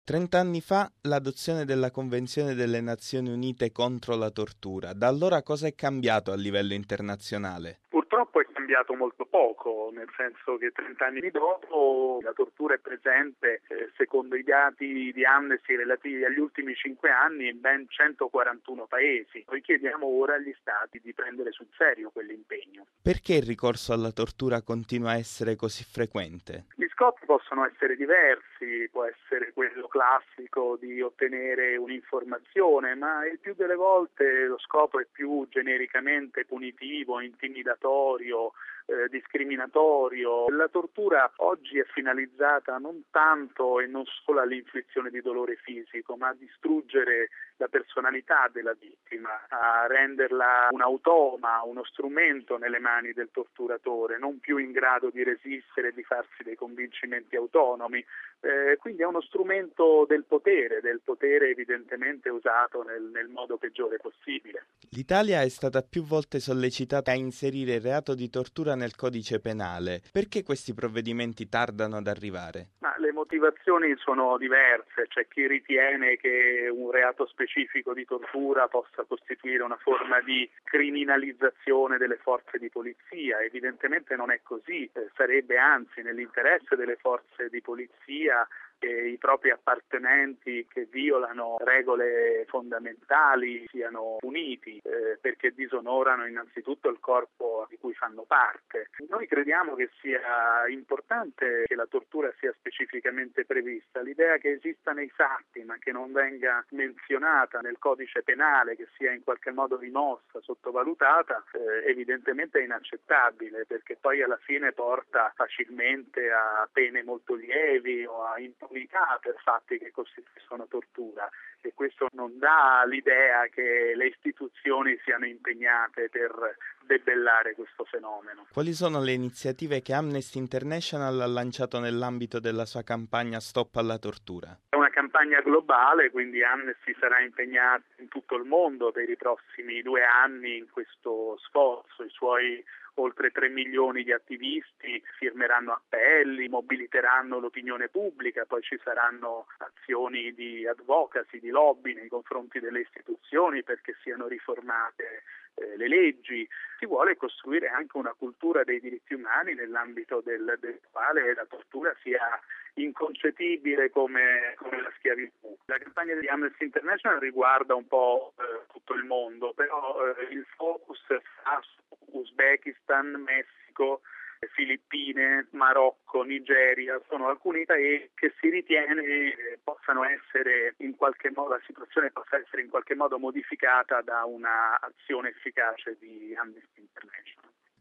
30 anni fa l'adozione della Convenzione delle Nazioni Unite contro la tortura. Da allora cosa è cambiato a livello internazionale? Purtroppo è cambiato molto poco, nel senso che 30 anni dopo la tortura è presente, secondo i dati di Amnesty relativi agli ultimi 5 anni, in ben 141 paesi. Noi chiediamo ora agli Stati di prendere sul serio quell'impegno. Perché il ricorso alla tortura continua a essere così frequente? Gli scopi possono essere diversi, può essere quello classico di ottenere un'informazione, ma il più delle volte lo scopo è più genericamente punitivo, intimidatorio, discriminatorio. La tortura oggi è finalizzata non tanto e non solo all'inflizione di dolore fisico, ma a distruggere la personalità della vittima, a renderla un automa, uno strumento nelle mani del torturatore, non più in grado di resistere e di farsi dei convincimenti autonomi. Quindi è uno strumento del potere evidentemente usato nel modo peggiore possibile. L'Italia è stata più volte sollecitata a inserire il reato di tortura nel codice penale. Perché questi provvedimenti tardano ad arrivare? Ma le motivazioni sono diverse, c'è chi ritiene che un reato specifico di tortura possa costituire una forma di criminalizzazione delle forze di polizia. Evidentemente non è così, sarebbe anzi nell'interesse delle forze di polizia che i propri appartenenti che violano regole fondamentali siano puniti perché disonorano innanzitutto il corpo di cui fanno parte. Noi crediamo che sia importante che la tortura sia specificamente prevista. L'idea che esista nei fatti ma che non venga menzionata nel codice penale, che sia in qualche modo rimossa, sottovalutata, evidentemente è inaccettabile, perché poi alla fine porta facilmente a pene molto lievi o a impunità per fatti che costituiscono tortura, e questo non dà l'idea che le istituzioni siano impegnate per debellare questo fenomeno. Quali sono le iniziative che Amnesty International ha lanciato nell'ambito della sua campagna Stop alla tortura? È una campagna globale, quindi Amnesty sarà impegnata in tutto il mondo per i prossimi 2 anni in questo sforzo. I suoi oltre 3 milioni di attivisti firmeranno appelli, mobiliteranno l'opinione pubblica, poi ci saranno azioni di advocacy, di lobby nei confronti delle istituzioni perché siano riformate le leggi. Si vuole costruire anche una cultura dei diritti umani nell'ambito del quale la tortura sia inconcepibile come la schiavitù. La campagna di Amnesty International riguarda un po' tutto il mondo, però il focus sarà su Uzbekistan, Messico, Filippine, Marocco, Nigeria. Sono alcuni paesi che si ritiene possano essere in qualche modo, la situazione possa essere in qualche modo modificata da una azione efficace di Amnesty International.